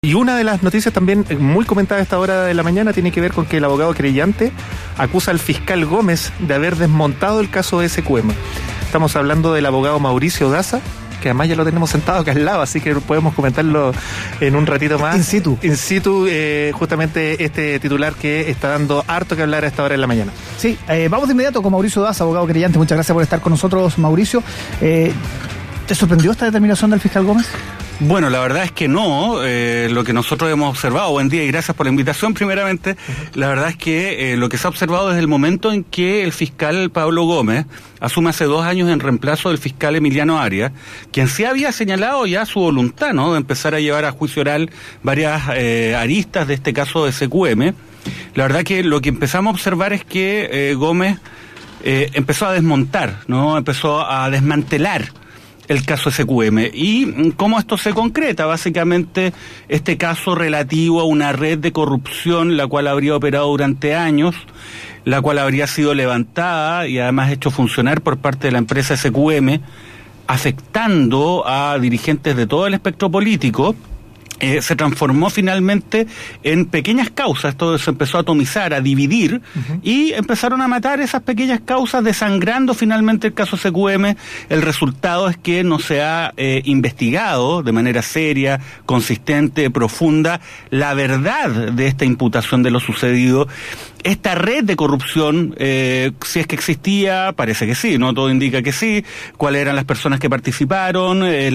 Y una de las noticias también muy comentada a esta hora de la mañana tiene que ver con que el abogado querellante acusa al fiscal Gómez de haber desmontado el caso de SQM. Estamos hablando del abogado Mauricio Daza, que además ya lo tenemos sentado acá al lado, así que podemos comentarlo en un ratito más. In situ, justamente este titular que está dando harto que hablar a esta hora de la mañana. Sí, vamos de inmediato con Mauricio Daza, abogado querellante. Muchas gracias por estar con nosotros, Mauricio. ¿Te sorprendió esta determinación del fiscal Gómez? Bueno, la verdad es que no. Lo que nosotros hemos observado, buen día y gracias por la invitación primeramente, la verdad es que lo que se ha observado desde el momento en que el fiscal Pablo Gómez asume hace 2 años en reemplazo del fiscal Emiliano Arias, quien sí había señalado ya su voluntad, ¿no?, de empezar a llevar a juicio oral varias aristas de este caso de SQM. La verdad que lo que empezamos a observar es que Gómez empezó a desmontar, ¿no?, empezó a desmantelar el caso SQM. ¿Y cómo esto se concreta? Básicamente, este caso relativo a una red de corrupción, la cual habría operado durante años, la cual habría sido levantada y además hecho funcionar por parte de la empresa SQM, afectando a dirigentes de todo el espectro político. Se transformó finalmente en pequeñas causas. Todo se empezó a atomizar, a dividir, y empezaron a matar esas pequeñas causas, desangrando finalmente el caso SQM. El resultado es que no se ha investigado de manera seria, consistente, profunda, la verdad de esta imputación de lo sucedido. Esta red de corrupción, si es que existía, parece que sí, ¿no? Todo indica que sí. ¿Cuáles eran las personas que participaron,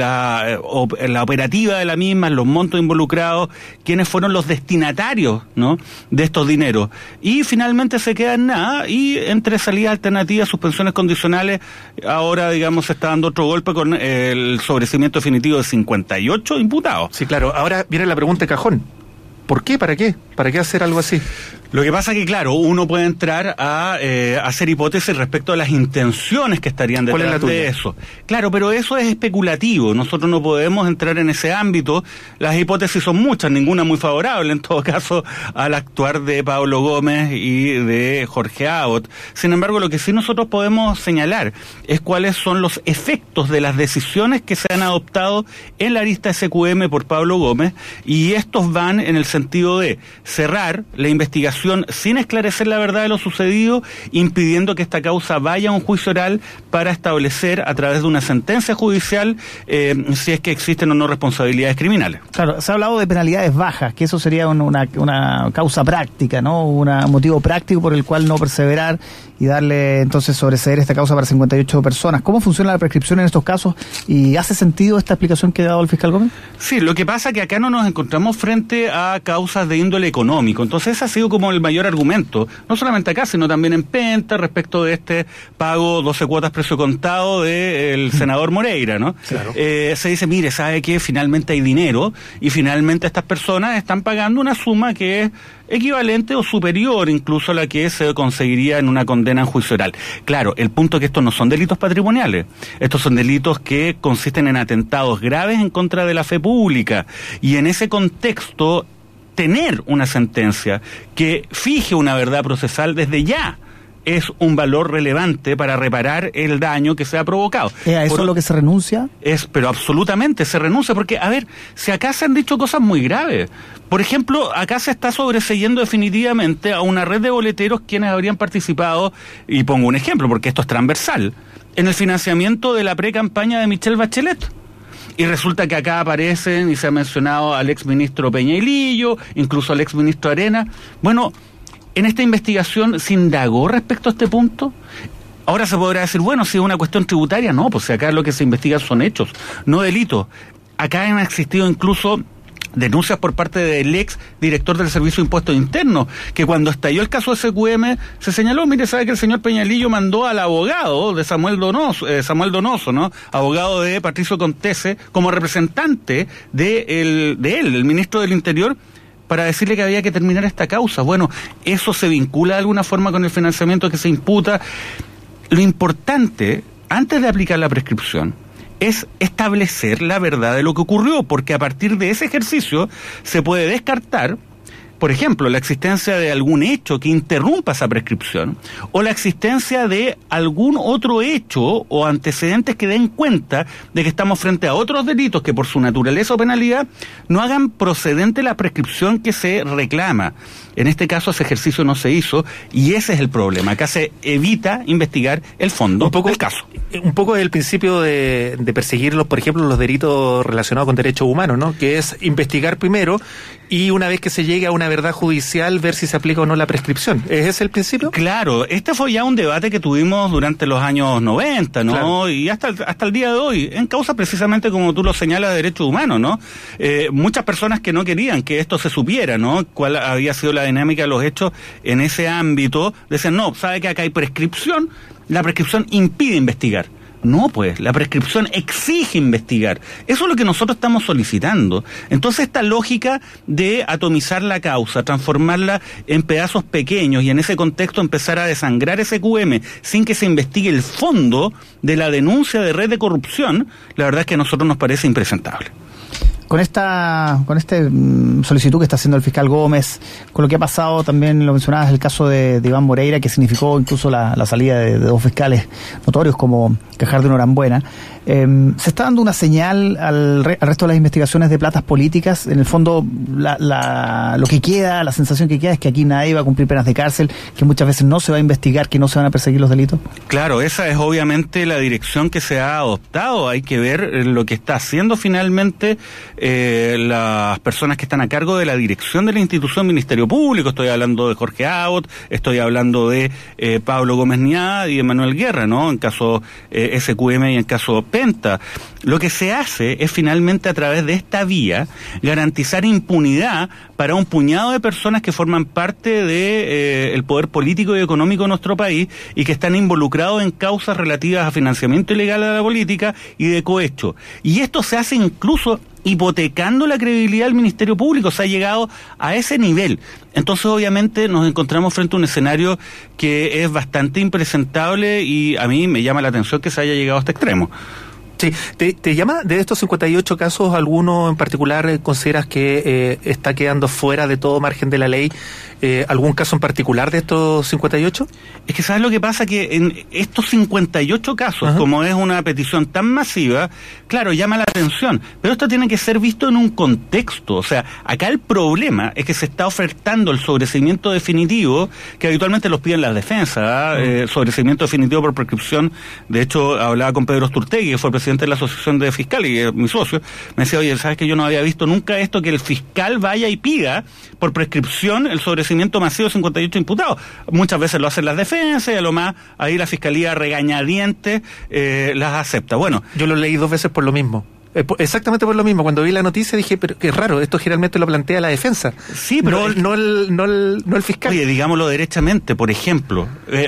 la operativa de la misma, los montos involucrados, quiénes fueron los destinatarios, ¿no?, de estos dineros? Y finalmente se queda en nada, y entre salidas alternativas, suspensiones condicionales, ahora, digamos, se está dando otro golpe con el sobreseimiento definitivo de 58 imputados. Sí, claro. Ahora viene la pregunta de cajón. ¿Por qué? ¿Para qué? ¿Para qué hacer algo así? Lo que pasa es que, claro, uno puede entrar a hacer hipótesis respecto a las intenciones que estarían detrás de eso. Claro, pero eso es especulativo. Nosotros no podemos entrar en ese ámbito. Las hipótesis son muchas, ninguna muy favorable, en todo caso, al actuar de Pablo Gómez y de Jorge Abbott. Sin embargo, lo que sí nosotros podemos señalar es cuáles son los efectos de las decisiones que se han adoptado en la arista SQM por Pablo Gómez, y estos van en el sentido de cerrar la investigación sin esclarecer la verdad de lo sucedido, impidiendo que esta causa vaya a un juicio oral para establecer a través de una sentencia judicial si es que existen o no responsabilidades criminales. Claro, se ha hablado de penalidades bajas, que eso sería una causa práctica, ¿no?, un motivo práctico por el cual no perseverar y darle entonces sobreseer esta causa para 58 personas. ¿Cómo funciona la prescripción en estos casos? ¿Y hace sentido esta explicación que ha dado el fiscal Gómez? Sí, lo que pasa es que acá no nos encontramos frente a causas de índole económico. Entonces ese ha sido como el mayor argumento, no solamente acá, sino también en Penta, respecto de este pago 12 cuotas precio contado del senador Moreira, ¿no? Claro. Se dice, mire, sabe que finalmente hay dinero, y finalmente estas personas están pagando una suma que es equivalente o superior incluso a la que se conseguiría en una condena en juicio oral. Claro, el punto es que estos no son delitos patrimoniales, estos son delitos que consisten en atentados graves en contra de la fe pública, y en ese contexto tener una sentencia que fije una verdad procesal desde ya es un valor relevante para reparar el daño que se ha provocado. ¿A eso es lo que se renuncia? Pero absolutamente se renuncia, porque, a ver, si acá se han dicho cosas muy graves. Por ejemplo, acá se está sobreseyendo definitivamente a una red de boleteros quienes habrían participado, y pongo un ejemplo porque esto es transversal, en el financiamiento de la pre-campaña de Michelle Bachelet. Y resulta que acá aparecen, y se ha mencionado al exministro Peña y Lillo, incluso al exministro Arena. Bueno, en esta investigación se indagó respecto a este punto. Ahora se podrá decir, bueno, si es una cuestión tributaria, no, pues acá lo que se investiga son hechos, no delitos. Acá han existido incluso denuncias por parte del ex director del Servicio de Impuestos Internos, que cuando estalló el caso de SQM se señaló, mire, sabe que el señor Peñalillo mandó al abogado de Samuel Donoso, ¿no?, abogado de Patricio Contese, como representante de él, el ministro del Interior, para decirle que había que terminar esta causa. Bueno, eso se vincula de alguna forma con el financiamiento que se imputa. Lo importante, antes de aplicar la prescripción, es establecer la verdad de lo que ocurrió, porque a partir de ese ejercicio se puede descartar por ejemplo, la existencia de algún hecho que interrumpa esa prescripción, o la existencia de algún otro hecho o antecedentes que den cuenta de que estamos frente a otros delitos que por su naturaleza o penalidad no hagan procedente la prescripción que se reclama. En este caso ese ejercicio no se hizo y ese es el problema. Acá se evita investigar el fondo del caso. Un poco el principio de perseguir, por ejemplo, los delitos relacionados con derechos humanos, ¿no? Que es investigar primero y una vez que se llegue a una verdad judicial ver si se aplica o no la prescripción. ¿Es ese el principio? Claro, este fue ya un debate que tuvimos durante los años 90, ¿no? Claro. Y hasta el día de hoy, en causa precisamente como tú lo señalas de derechos humanos, ¿no? Muchas personas que no querían que esto se supiera, ¿no? Cuál había sido la dinámica de los hechos en ese ámbito, decían, no, sabe que acá hay prescripción, la prescripción impide investigar. No, pues, la prescripción exige investigar. Eso es lo que nosotros estamos solicitando. Entonces, esta lógica de atomizar la causa, transformarla en pedazos pequeños y en ese contexto empezar a desangrar ese QM sin que se investigue el fondo de la denuncia de red de corrupción, la verdad es que a nosotros nos parece impresentable. Con esta solicitud que está haciendo el fiscal Gómez, con lo que ha pasado, también lo mencionabas, el caso de Iván Moreira, que significó incluso la salida de dos fiscales notorios como Cajardo y Norambuena, se está dando una señal al resto de las investigaciones de platas políticas. En el fondo, lo que queda, la sensación que queda es que aquí nadie va a cumplir penas de cárcel, que muchas veces no se va a investigar, que no se van a perseguir los delitos. Claro, esa es obviamente la dirección que se ha adoptado. Hay que ver lo que está haciendo finalmente las personas que están a cargo de la dirección de la institución Ministerio Público. Estoy hablando de Jorge Abbott, estoy hablando de Pablo Gómez Niá y Emanuel Guerra, ¿no? En caso SQM y en caso Penta. Lo que se hace es finalmente a través de esta vía garantizar impunidad para un puñado de personas que forman parte de el poder político y económico de nuestro país y que están involucrados en causas relativas a financiamiento ilegal de la política y de cohecho. Y esto se hace incluso hipotecando la credibilidad del Ministerio Público. Se ha llegado a ese nivel. Entonces, obviamente, nos encontramos frente a un escenario que es bastante impresentable y a mí me llama la atención que se haya llegado a este extremo. Sí, ¿Te llama de estos 58 casos alguno en particular consideras que está quedando fuera de todo margen de la ley? ¿Algún caso en particular de estos 58? Es que ¿sabes lo que pasa? Que en estos 58 casos, ajá, como es una petición tan masiva, claro, llama la atención, pero esto tiene que ser visto en un contexto. O sea, acá el problema es que se está ofertando el sobreseimiento definitivo, que habitualmente los piden las defensas, sobreseimiento definitivo por prescripción. De hecho, hablaba con Pedro Sturtegui, que fue presidente de la Asociación de Fiscales y es mi socio, me decía, oye, ¿sabes que yo no había visto nunca esto, que el fiscal vaya y pida por prescripción el sobreseimiento masivo de 58 imputados? Muchas veces lo hacen las defensas y a lo más ahí la fiscalía regañadientes las acepta. Bueno, yo lo leí 2 veces por lo mismo. Exactamente por lo mismo. Cuando vi la noticia dije, pero qué raro, esto generalmente lo plantea la defensa. Sí, pero no el fiscal. Oye, digámoslo derechamente, por ejemplo,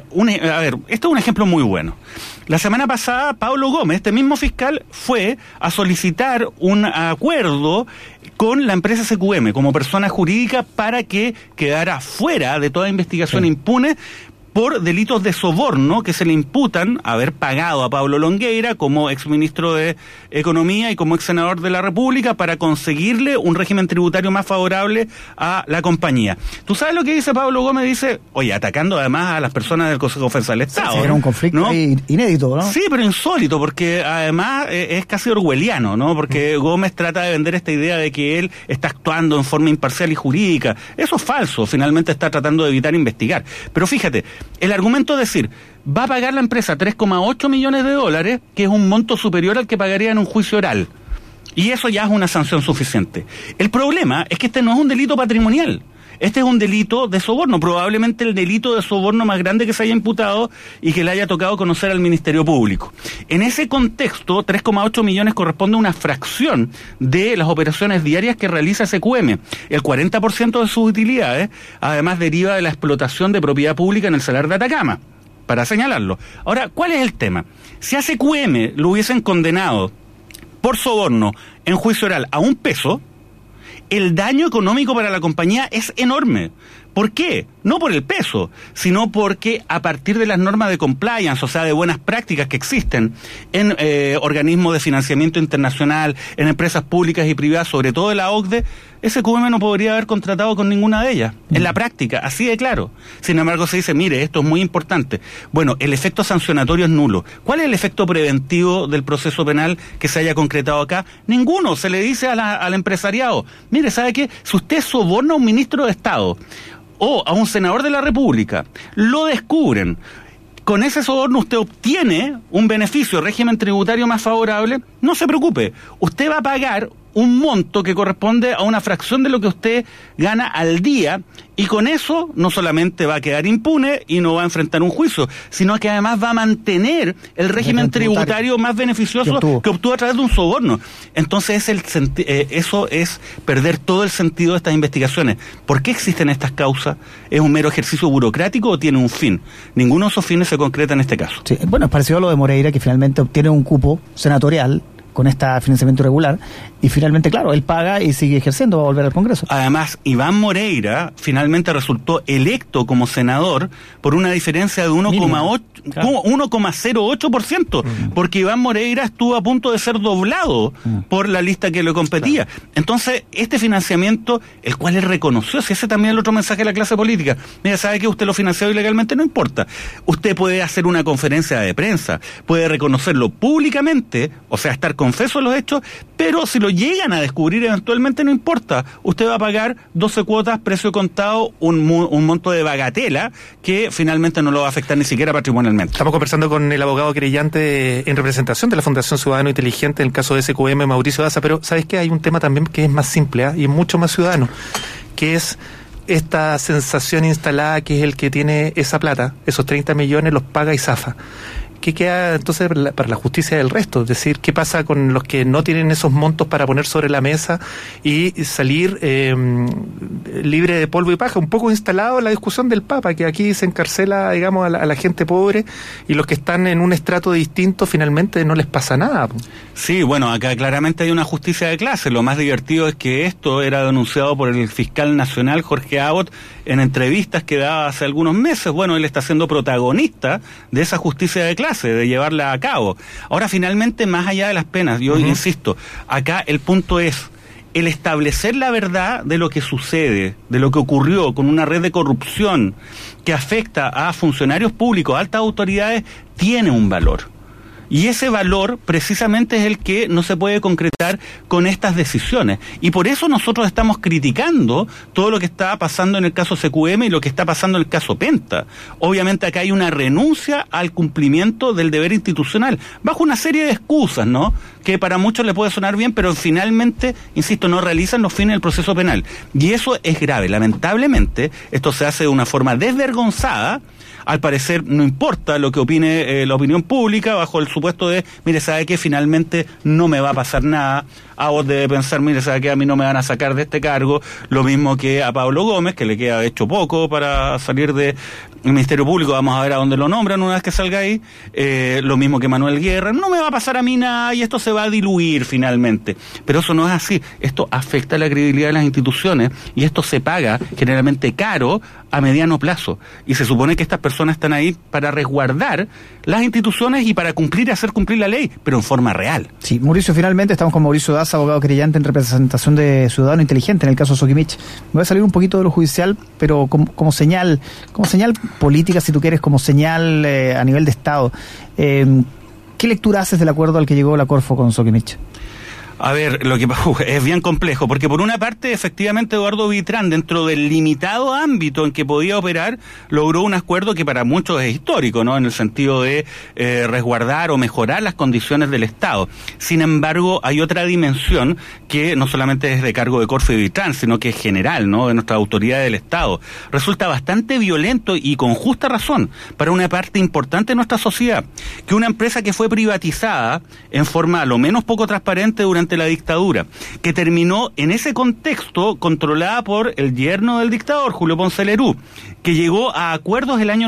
esto es un ejemplo muy bueno. La semana pasada, Pablo Gómez, este mismo fiscal, fue a solicitar un acuerdo con la empresa SQM como persona jurídica para que quedara fuera de toda investigación impune por delitos de soborno que se le imputan haber pagado a Pablo Longueira como exministro de Economía y como ex senador de la República para conseguirle un régimen tributario más favorable a la compañía. ¿Tú sabes lo que dice Pablo Gómez? Dice, oye, atacando además a las personas del Consejo de Defensa del Estado. Sí, era un conflicto, ¿no?, inédito, ¿no? Sí, pero insólito, porque además es casi orwelliano, ¿no? Porque Gómez trata de vender esta idea de que él está actuando en forma imparcial y jurídica. Eso es falso, finalmente está tratando de evitar investigar. Pero fíjate, el argumento es decir, va a pagar la empresa $3,8 millones, que es un monto superior al que pagaría en un juicio oral. Y eso ya es una sanción suficiente. El problema es que este no es un delito patrimonial. Este es un delito de soborno, probablemente el delito de soborno más grande que se haya imputado y que le haya tocado conocer al Ministerio Público. En ese contexto, 3,8 millones corresponde a una fracción de las operaciones diarias que realiza SQM. El 40% de sus utilidades, además, deriva de la explotación de propiedad pública en el Salar de Atacama, para señalarlo. Ahora, ¿cuál es el tema? Si a SQM lo hubiesen condenado por soborno en juicio oral a $1, el daño económico para la compañía es enorme, ¿Por qué? No por el peso, sino porque a partir de las normas de compliance, o sea, de buenas prácticas que existen en organismos de financiamiento internacional, en empresas públicas y privadas, sobre todo de la OCDE, SQM no podría haber contratado con ninguna de ellas, en la práctica, así de claro. Sin embargo, se dice, mire, esto es muy importante. Bueno, el efecto sancionatorio es nulo. ¿Cuál es el efecto preventivo del proceso penal que se haya concretado acá? Ninguno. Se le dice al empresariado, mire, ¿sabe qué? Si usted soborna a un ministro de Estado o a un senador de la República, lo descubren, con ese soborno usted obtiene un beneficio, régimen tributario más favorable, no se preocupe, usted va a pagar un monto que corresponde a una fracción de lo que usted gana al día, y con eso no solamente va a quedar impune y no va a enfrentar un juicio, sino que además va a mantener el régimen tributario más beneficioso que obtuvo a través de un soborno. Entonces eso es perder todo el sentido de estas investigaciones. ¿Por qué existen estas causas? ¿Es un mero ejercicio burocrático o tiene un fin? Ninguno de esos fines se concreta en este caso. Sí, bueno, es parecido a lo de Moreira, que finalmente obtiene un cupo senatorial con este financiamiento irregular, y finalmente, claro, él paga y sigue ejerciendo, va a volver al Congreso. Además, Iván Moreira finalmente resultó electo como senador por una diferencia de 1,08%, porque Iván Moreira estuvo a punto de ser doblado por la lista que le competía. Claro. Entonces, este financiamiento, el cual él reconoció, si ese también es el otro mensaje de la clase política, mira, sabe que usted lo financió ilegalmente, no importa. Usted puede hacer una conferencia de prensa, puede reconocerlo públicamente, o sea, estar confeso a los hechos, pero si lo llegan a descubrir eventualmente, no importa. Usted va a pagar 12 cuotas, precio contado, un monto de bagatela que finalmente no lo va a afectar ni siquiera patrimonialmente. Estamos conversando con el abogado querellante en representación de la Fundación Ciudadano Inteligente en el caso de SQM, Mauricio Daza, pero ¿sabes qué? Hay un tema también que es más simple y es mucho más ciudadano, que es esta sensación instalada que es el que tiene esa plata, esos 30 millones los paga y zafa. ¿Qué queda entonces para la justicia del resto? Es decir, ¿qué pasa con los que no tienen esos montos para poner sobre la mesa y salir libre de polvo y paja? Un poco instalado en la discusión del Papa, que aquí se encarcela, digamos, a la gente pobre, y los que están en un estrato distinto finalmente no les pasa nada. Sí, bueno, acá claramente hay una justicia de clase. Lo más divertido es que esto era denunciado por el fiscal nacional Jorge Abbott en entrevistas que daba hace algunos meses. Bueno, él está siendo protagonista de esa justicia de clase, de llevarla a cabo. Ahora, finalmente, más allá de las penas, yo insisto, acá el punto es el establecer la verdad de lo que sucede, de lo que ocurrió con una red de corrupción que afecta a funcionarios públicos, altas autoridades, tiene un valor. Y ese valor precisamente es el que no se puede concretar con estas decisiones. Y por eso nosotros estamos criticando todo lo que está pasando en el caso SQM y lo que está pasando en el caso Penta. Obviamente acá hay una renuncia al cumplimiento del deber institucional, bajo una serie de excusas, ¿no? Que para muchos le puede sonar bien, pero finalmente, insisto, no realizan los fines del proceso penal. Y eso es grave. Lamentablemente, esto se hace de una forma desvergonzada. Al parecer no importa lo que opine la opinión pública, bajo el supuesto de, mire, ¿sabe qué? Finalmente no me va a pasar nada. A vos debe pensar, mire, ¿sabe qué? A mí no me van a sacar de este cargo. Lo mismo que a Pablo Gómez, que le queda de hecho poco para salir del Ministerio Público. Vamos a ver a dónde lo nombran una vez que salga ahí. Lo mismo que Manuel Guerra. No me va a pasar a mí nada y esto se va a diluir finalmente. Pero eso no es así. Esto afecta la credibilidad de las instituciones y esto se paga generalmente caro a mediano plazo. Y se supone que estas personas están ahí para resguardar las instituciones y para cumplir y hacer cumplir la ley, pero en forma real. Sí, Mauricio, finalmente estamos con Mauricio Daza, abogado querellante en representación de Ciudadano Inteligente en el caso Soquimich. Me voy a salir un poquito de lo judicial, pero como señal política, si tú quieres, como señal a nivel de Estado. ¿Qué lectura haces del acuerdo al que llegó la Corfo con Soquimich? A ver, lo que es bien complejo, porque por una parte, efectivamente, Eduardo Vitrán, dentro del limitado ámbito en que podía operar, logró un acuerdo que para muchos es histórico, ¿no? En el sentido de resguardar o mejorar las condiciones del Estado. Sin embargo, hay otra dimensión que no solamente es de cargo de Corfo y Vitrán, sino que es general, ¿no? De nuestra autoridad del Estado. Resulta bastante violento y con justa razón para una parte importante de nuestra sociedad, que una empresa que fue privatizada en forma a lo menos poco transparente durante la dictadura, que terminó en ese contexto controlada por el yerno del dictador, Julio Ponce Lerú, que llegó a acuerdos el año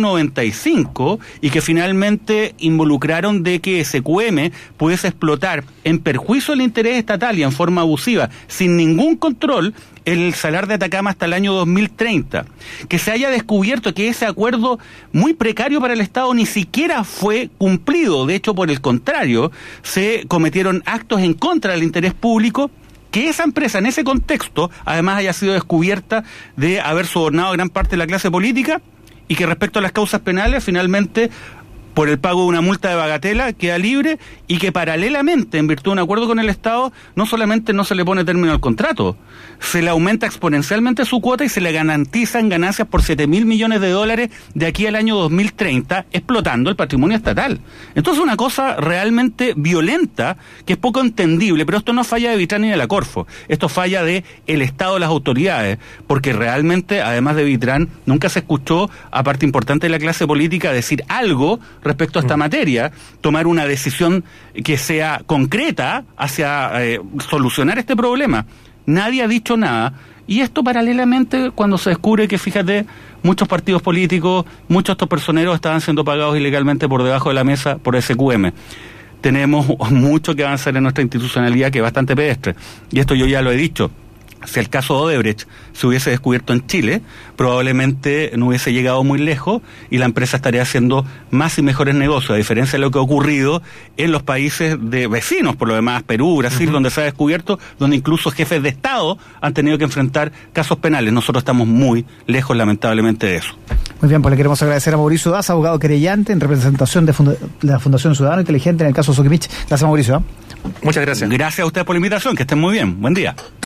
95 y que finalmente involucraron de que SQM pudiese explotar en perjuicio del interés estatal y en forma abusiva, sin ningún control, el Salar de Atacama hasta el año 2030. Que se haya descubierto que ese acuerdo muy precario para el Estado ni siquiera fue cumplido. De hecho, por el contrario, se cometieron actos en contra del interés público. Que esa empresa, en ese contexto, además haya sido descubierta de haber sobornado a gran parte de la clase política, y que respecto a las causas penales, finalmente, por el pago de una multa de bagatela, queda libre, y que paralelamente, en virtud de un acuerdo con el Estado, no solamente no se le pone término al contrato, se le aumenta exponencialmente su cuota y se le garantizan ganancias por 7.000 millones de dólares de aquí al año 2030, explotando el patrimonio estatal. Entonces, una cosa realmente violenta, que es poco entendible, pero esto no falla de Vitrán ni de la Corfo, esto falla de el Estado, las autoridades, porque realmente, además de Vitrán, nunca se escuchó a parte importante de la clase política decir algo respecto a esta materia, tomar una decisión que sea concreta hacia solucionar este problema. Nadie ha dicho nada. Y esto paralelamente cuando se descubre que, fíjate, muchos partidos políticos, muchos de estos personeros estaban siendo pagados ilegalmente por debajo de la mesa por SQM. Tenemos mucho que avanzar en nuestra institucionalidad, que es bastante pedestre. Y esto yo ya lo he dicho. Si el caso de Odebrecht se hubiese descubierto en Chile, probablemente no hubiese llegado muy lejos y la empresa estaría haciendo más y mejores negocios, a diferencia de lo que ha ocurrido en los países de vecinos, por lo demás, Perú, Brasil, donde se ha descubierto, donde incluso jefes de Estado han tenido que enfrentar casos penales. Nosotros estamos muy lejos, lamentablemente, de eso. Muy bien, pues le queremos agradecer a Mauricio Daza, abogado querellante en representación de la Fundación Ciudadano Inteligente en el caso Sokimich. Gracias, Mauricio. Muchas gracias. Gracias a ustedes por la invitación, que estén muy bien. Buen día.